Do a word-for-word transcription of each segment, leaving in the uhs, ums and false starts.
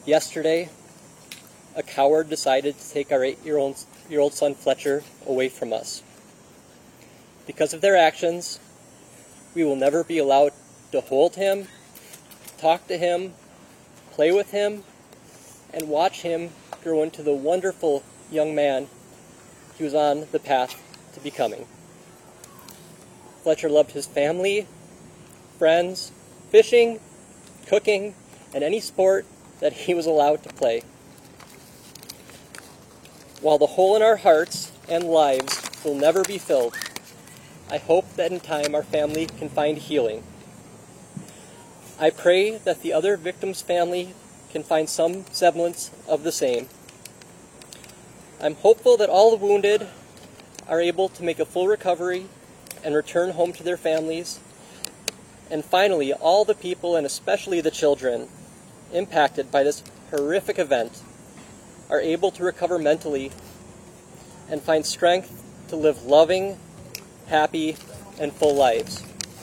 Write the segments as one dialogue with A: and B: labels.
A: Yesterday, a coward decided to take our eight-year-old year old son Fletcher away from us. Because of their actions, we will never be allowed to hold him, talk to him, play with him, and watch him grow into the wonderful young man he was on the path to becoming. Fletcher loved his family, friends, fishing, cooking, and any sport that he was allowed to play. While the hole in our hearts and lives will never be filled, I hope that in time our family can find healing. I pray that the other victim's family can find some semblance of the same. I'm hopeful that all the wounded are able to make a full recovery and return home to their families. And finally, all the people, and especially the children, impacted by this horrific event are able to recover mentally and find strength to live loving, happy, and full lives.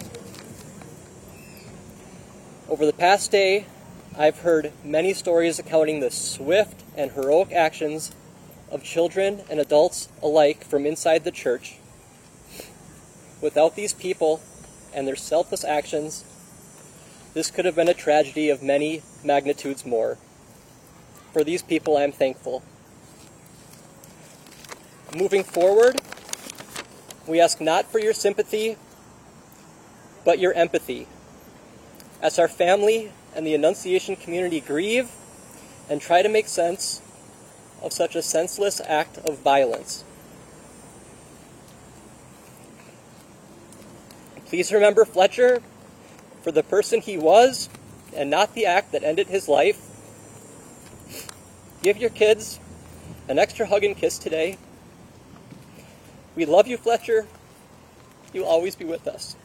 A: Over the past day, I've heard many stories accounting the swift and heroic actions of children and adults alike from inside the church. Without these people and their selfless actions, this could have been a tragedy of many magnitudes more. For these people, I am thankful. Moving forward, we ask not for your sympathy, but your empathy. As our family and the Annunciation community grieve and try to make sense of such a senseless act of violence. Please remember Fletcher for the person he was and not the act that ended his life. Give your kids an extra hug and kiss today. We love you, Fletcher. You'll always be with us.